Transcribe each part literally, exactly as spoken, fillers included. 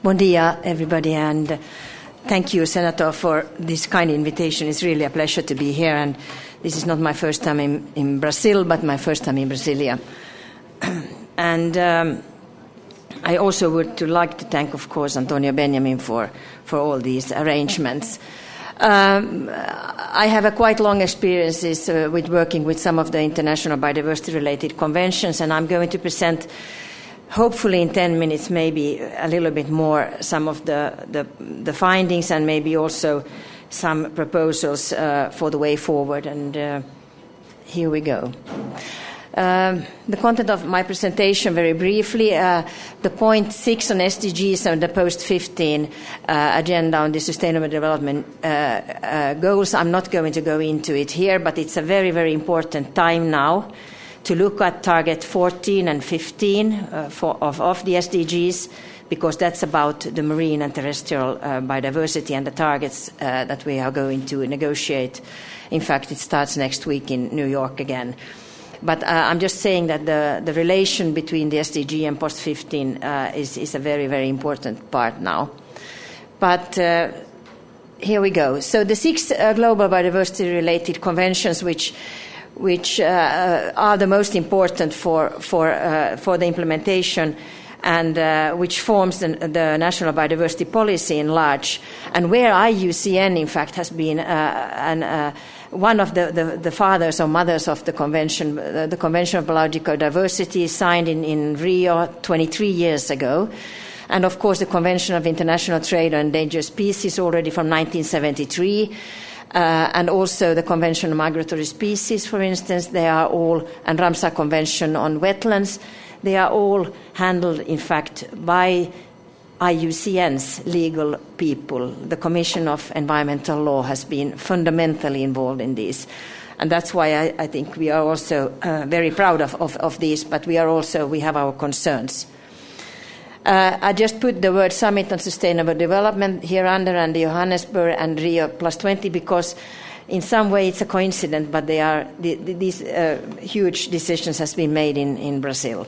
Bon dia, everybody, and thank you, Senator, for this kind invitation. It's really a pleasure to be here, and this is not my first time in, in Brazil, but my first time in Brasilia. and um, I also would to like to thank, of course, Antonio Benjamin for, for all these arrangements. Um, I have a quite long experience uh, with working with some of the international biodiversity-related conventions, and I'm going to present, hopefully in ten minutes, maybe a little bit more, some of the, the, the findings and maybe also some proposals uh, for the way forward. And uh, here we go. Um, the content of my presentation, very briefly, uh, the point six on S D Gs and the post fifteen uh, agenda on the sustainable development uh, uh, goals. I'm not going to go into it here, but it's a very, very important time now to look at target fourteen and fifteen uh, for, of, of the S D Gs, because that's about the marine and terrestrial uh, biodiversity and the targets uh, that we are going to negotiate. In fact, it starts next week in New York again. But uh, I'm just saying that the, the relation between the S D G and post fifteen uh, is, is a very, very important part now. But uh, here we go. So the six uh, global biodiversity-related conventions, which which uh, are the most important for for uh, for the implementation, and uh, which forms the, the national biodiversity policy in large, and where I U C N, in fact, has been uh, an uh, one of the, the, the fathers or mothers of the convention. Uh, the Convention of Biological Diversity, signed in, in Rio twenty-three years ago. And of course the Convention of International Trade on Endangered Species already from nineteen seventy-three. Uh, and also the Convention on Migratory Species, for instance, they are all, and Ramsar Convention on Wetlands, they are all handled, in fact, by I U C N's legal people. The Commission of Environmental Law has been fundamentally involved in this. And that's why I, I think we are also uh, very proud of, of, of this, but we are also, we have our concerns. Uh, I just put the word Summit on Sustainable Development here under, and the Johannesburg and Rio plus twenty, because in some way it's a coincidence, but they are, the, the, these uh, huge decisions has been made in, in Brazil.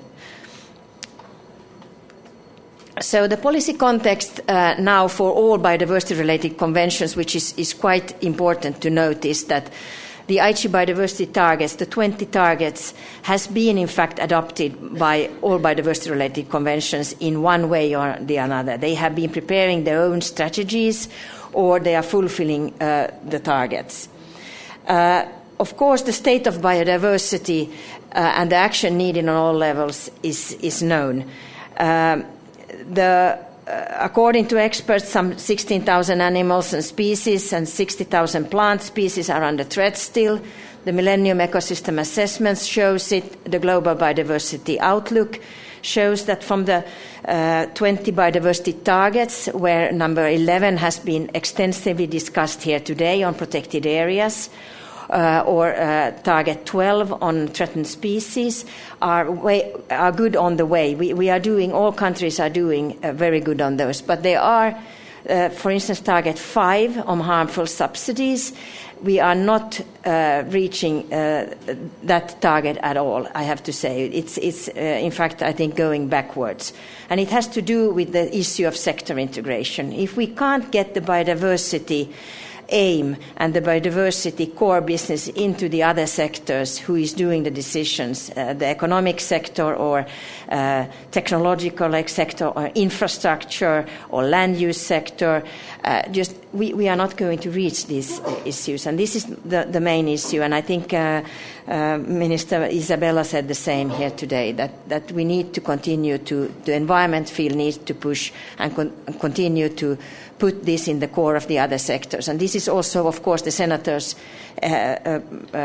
So the policy context uh, now for all biodiversity-related conventions, which is, is quite important to notice, that the Aichi biodiversity targets, the twenty targets, has been in fact adopted by all biodiversity-related conventions in one way or the other. They have been preparing their own strategies, or they are fulfilling uh, the targets. Uh, of course, the state of biodiversity uh, and the action needed on all levels is, is known. Um, The, uh, according to experts, some sixteen thousand animals and species and sixty thousand plant species are under threat still. The Millennium Ecosystem Assessment shows it. The Global Biodiversity Outlook shows that from the uh, twenty biodiversity targets, where number eleven has been extensively discussed here today on protected areas, Uh, or uh, target twelve on threatened species, are, way, are good on the way. We, we are doing, all countries are doing uh, very good on those. But there are, uh, for instance, target five on harmful subsidies. We are not uh, reaching uh, that target at all, I have to say. It's, it's uh, in fact, I think, going backwards. And it has to do with the issue of sector integration. If we can't get the biodiversity aim and the biodiversity core business into the other sectors, who is doing the decisions, uh, the economic sector or uh, technological sector or infrastructure or land use sector, uh, just we, we are not going to reach these uh, issues. And this is the, the main issue. And I think uh, uh, Minister Isabella said the same here today, that, that we need to continue to, the environment field needs to push and con- continue to put this in the core of the other sectors. And this is also, of course, the senators' uh, uh,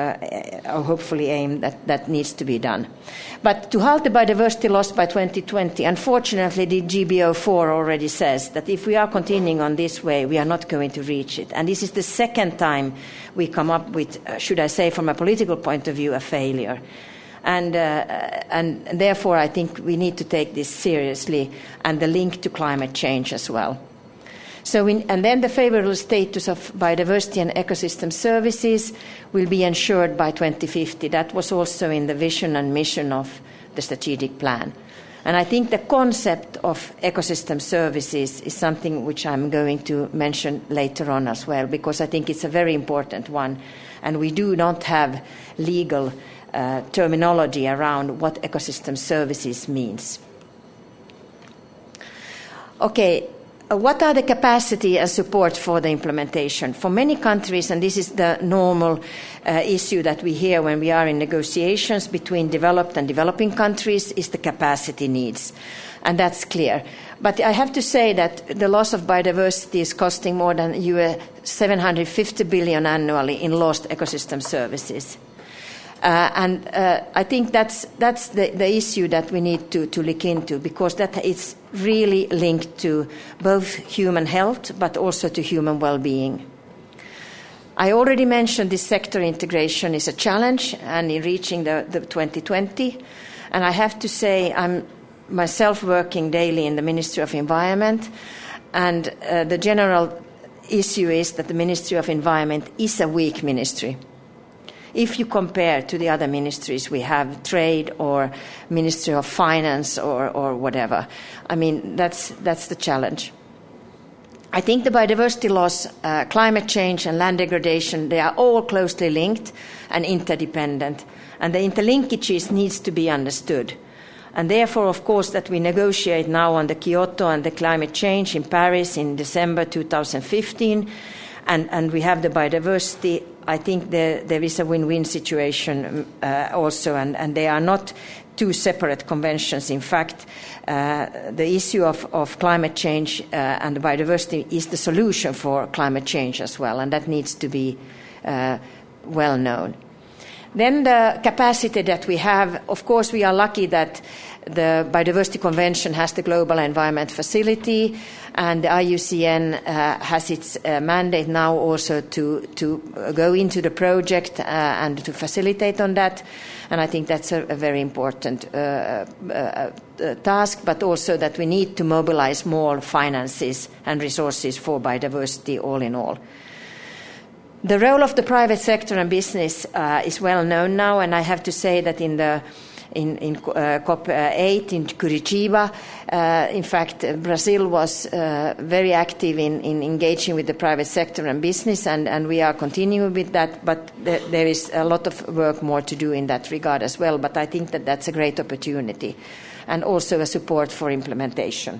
uh, hopefully aim that that needs to be done. But to halt the biodiversity loss by twenty twenty, unfortunately, the G B O four already says that if we are continuing on this way, we are not going to reach it. And this is the second time we come up with, uh, should I say, from a political point of view, a failure. And, uh, and therefore, I think we need to take this seriously, and the link to climate change as well. So in, and then the favourable status of biodiversity and ecosystem services will be ensured by twenty fifty. That was also in the vision and mission of the strategic plan. And I think the concept of ecosystem services is something which I'm going to mention later on as well, because I think it's a very important one. And we do not have legal uh, terminology around what ecosystem services means. Okay, uh, what are the capacity and support for the implementation? For many countries, and this is the normal uh, issue that we hear when we are in negotiations between developed and developing countries, is the capacity needs. And that's clear. But I have to say that the loss of biodiversity is costing more than seven hundred fifty billion annually in lost ecosystem services. Uh, and uh, I think that's that's the, the issue that we need to, to look into, because that is really linked to both human health but also to human well-being. I already mentioned this sector integration is a challenge and in reaching the, the twenty twenty. And I have to say I'm myself working daily in the Ministry of Environment, and uh, the general issue is that the Ministry of Environment is a weak ministry. If you compare to the other ministries we have, trade or Ministry of Finance or, or whatever, I mean, that's, that's the challenge. I think the biodiversity loss, uh, climate change and land degradation, they are all closely linked and interdependent, and the interlinkages needs to be understood. And therefore, of course, that we negotiate now on the Kyoto and the climate change in Paris in December two thousand fifteen, and, and we have the biodiversity, I think there, there is a win-win situation uh, also, and, and they are not two separate conventions. In fact, uh, the issue of, of climate change uh, and the biodiversity is the solution for climate change as well, and that needs to be uh, well known. Then the capacity that we have, of course, we are lucky that the Biodiversity Convention has the Global Environment Facility, and the I U C N uh, has its uh, mandate now also to, to go into the project uh, and to facilitate on that. And I think that's a, a very important uh, uh, uh, task, but also that we need to mobilize more finances and resources for biodiversity all in all. The role of the private sector and business uh, is well known now, and I have to say that in the in, in uh, COP eight in Curitiba, uh, in fact, uh, Brazil was uh, very active in, in engaging with the private sector and business, and, and we are continuing with that, but th- there is a lot of work more to do in that regard as well, but I think that that's a great opportunity, and also a support for implementation.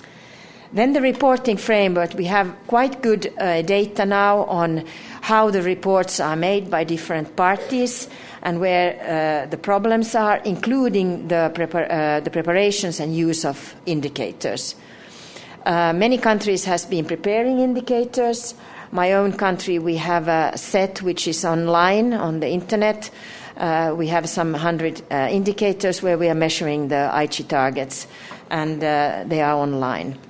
Then the reporting framework, we have quite good uh, data now on how the reports are made by different parties and where uh, the problems are, including the, prepar- uh, the preparations and use of indicators. Uh, many countries have been preparing indicators. My own country, we have a set which is online on the internet. Uh, we have some hundred uh, indicators where we are measuring the Aichi targets, and uh, they are online.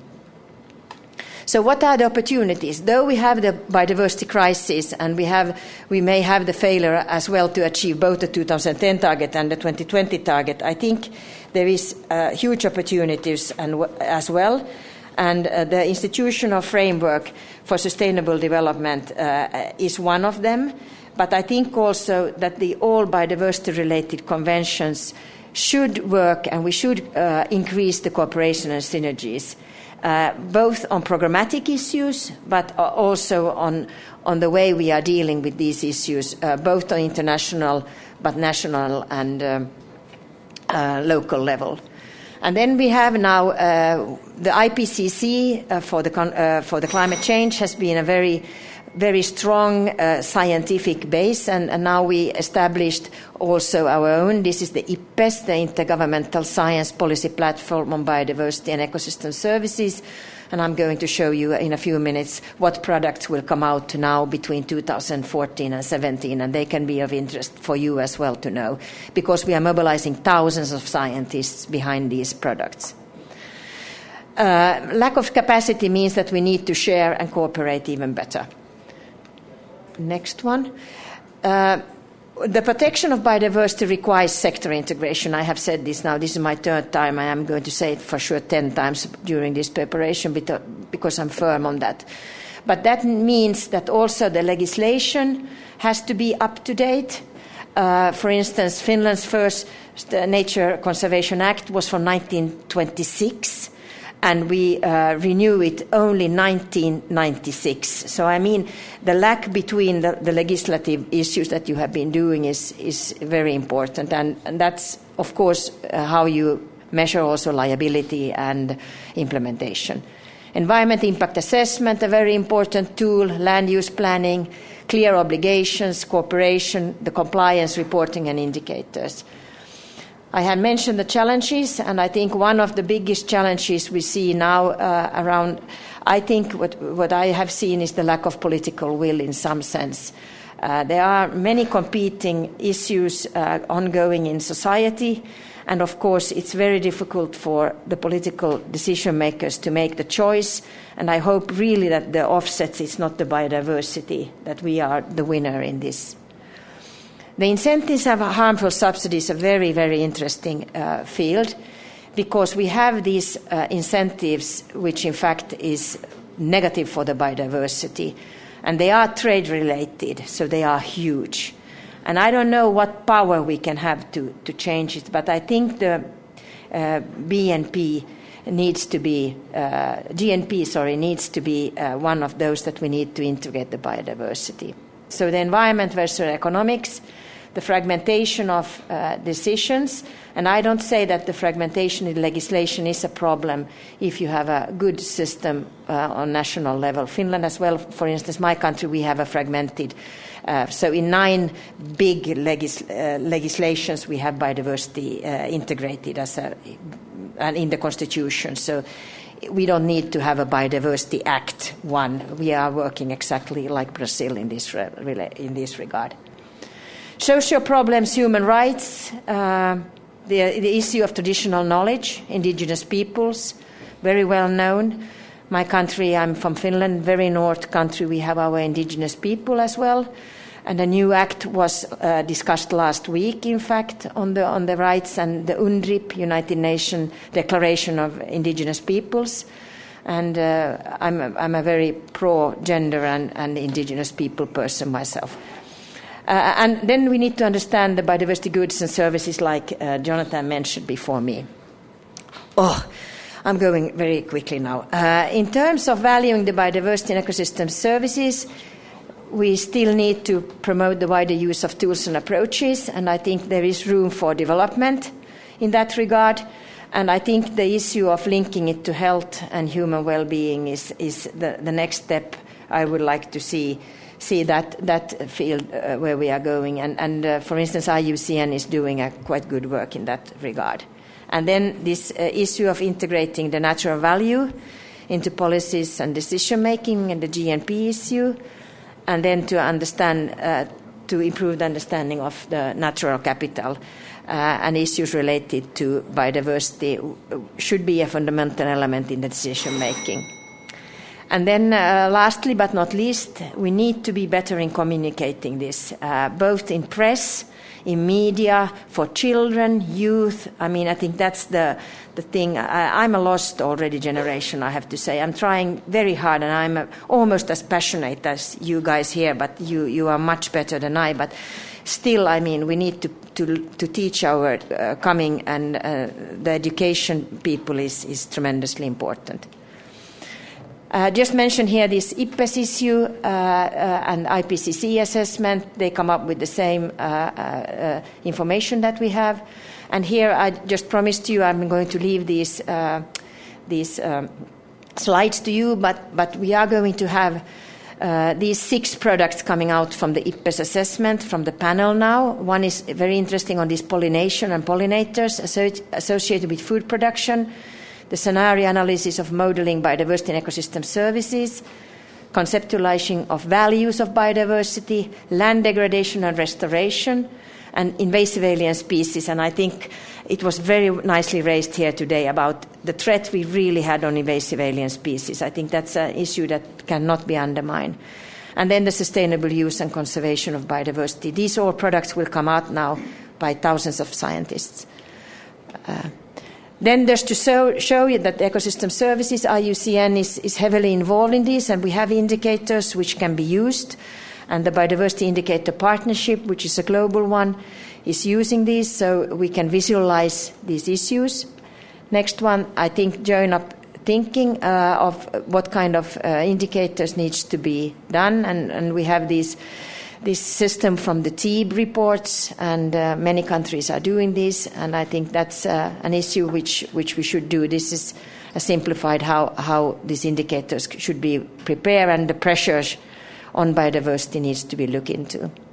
So what are the opportunities? Though we have the biodiversity crisis and we have, we may have the failure as well to achieve both the two thousand ten target and the twenty twenty target, I think there is uh, huge opportunities and w- as well. And uh, the institutional framework for sustainable development uh, is one of them. But I think also that the all biodiversity-related conventions should work, and we should uh, increase the cooperation and synergies. Uh, both on programmatic issues, but also on on the way we are dealing with these issues, uh, both on international, but national and um, uh, local level. And then we have now uh, the I P C C uh, for the con- uh, for the climate change has been a very very strong uh, scientific base, and, and now we established also our own. This is the I P E S, the Intergovernmental Science Policy Platform on Biodiversity and Ecosystem Services, and I'm going to show you in a few minutes what products will come out now between two thousand fourteen and seventeen, and they can be of interest for you as well to know, because we are mobilizing thousands of scientists behind these products. Uh, lack of capacity means that we need to share and cooperate even better. Next one. Uh, the protection of biodiversity requires sector integration. I have said this now. This is my third time. I am going to say it for sure ten times during this preparation because I'm firm on that. But that means that also the legislation has to be up to date. Uh, for instance, Finland's first Nature Conservation Act was from nineteen twenty-six, and we uh, renew it only nineteen ninety-six. So I mean, the lag between the, the legislative issues that you have been doing is, is very important, and, and that's, of course, uh, how you measure also liability and implementation. Environment impact assessment, a very important tool, land use planning, clear obligations, cooperation, the compliance reporting and indicators. I had mentioned the challenges, and I think one of the biggest challenges we see now uh, around, I think what, what I have seen is the lack of political will in some sense. Uh, there are many competing issues uh, ongoing in society, and of course it's very difficult for the political decision makers to make the choice, and I hope really that the offset is not the biodiversity, that we are the winner in this. The incentives of harmful subsidies are a very, very interesting uh, field, because we have these uh, incentives which in fact is negative for the biodiversity, and they are trade related, so they are huge. And I don't know what power we can have to, to change it, but I think the uh, B N P needs to be, uh, G N P, sorry, needs to be uh, one of those that we need to integrate the biodiversity. So the environment versus economics, the fragmentation of uh, decisions, and I don't say that the fragmentation in legislation is a problem if you have a good system uh, on national level. Finland as well, for instance, my country, we have a fragmented, uh, so in nine big legis- uh, legislations we have biodiversity uh, integrated as a, and in the constitution, so we don't need to have a biodiversity act one. We are working exactly like Brazil in this, re- in this regard. Social problems, human rights, uh, the, the issue of traditional knowledge, indigenous peoples, very well known. My country, I'm from Finland, very north country, we have our indigenous people as well. And a new act was uh, discussed last week, in fact, on the, on the rights and the UNDRIP, United Nations Declaration of Indigenous Peoples. And uh, I'm, a, I'm a very pro-gender and, and indigenous people person myself. Uh, and then we need to understand the biodiversity goods and services like uh, Jonathan mentioned before me. Oh, I'm going very quickly now. Uh, in terms of valuing the biodiversity and ecosystem services, we still need to promote the wider use of tools and approaches, and I think there is room for development in that regard. And I think the issue of linking it to health and human well-being is, is the, the next step I would like to see. see that that field uh, where we are going. And, and uh, for instance, I U C N is doing a quite good work in that regard. And then this uh, issue of integrating the natural value into policies and decision-making, and the G N P issue, and then to understand, uh, to improve the understanding of the natural capital uh, and issues related to biodiversity should be a fundamental element in the decision-making. And then uh, lastly but not least, we need to be better in communicating this, uh, both in press, in media, for children, youth. I mean, I think that's the, the thing. I, I'm a lost already generation, I have to say. I'm trying very hard, and I'm a, almost as passionate as you guys here, but you, you are much better than I. But still, I mean, we need to, to, to teach our uh, coming, and uh, the education people is, is tremendously important. Uh, just mentioned here this I P B E S issue uh, uh, and I P C C assessment. They come up with the same uh, uh, information that we have. And here I just promised you I'm going to leave these uh, these um, slides to you, but, but we are going to have uh, these six products coming out from the I P B E S assessment from the panel now. One is very interesting on this pollination and pollinators associated with food production, the scenario analysis of modeling biodiversity and ecosystem services, conceptualizing of values of biodiversity, land degradation and restoration, and invasive alien species. And I think it was very nicely raised here today about the threat we really had on invasive alien species. I think that's an issue that cannot be undermined. And then the sustainable use and conservation of biodiversity. These all products will come out now by thousands of scientists. Uh, Then there's to show, show you that ecosystem services, I U C N is, is heavily involved in this, and we have indicators which can be used. And the Biodiversity Indicator Partnership, which is a global one, is using these so we can visualize these issues. Next one, I think, join up thinking uh, of what kind of uh, indicators needs to be done, and, and we have these this system from the T E B reports, and uh, many countries are doing this, and I think that's uh, an issue which which we should do. This is a simplified how how these indicators should be prepared, and the pressures on biodiversity needs to be looked into.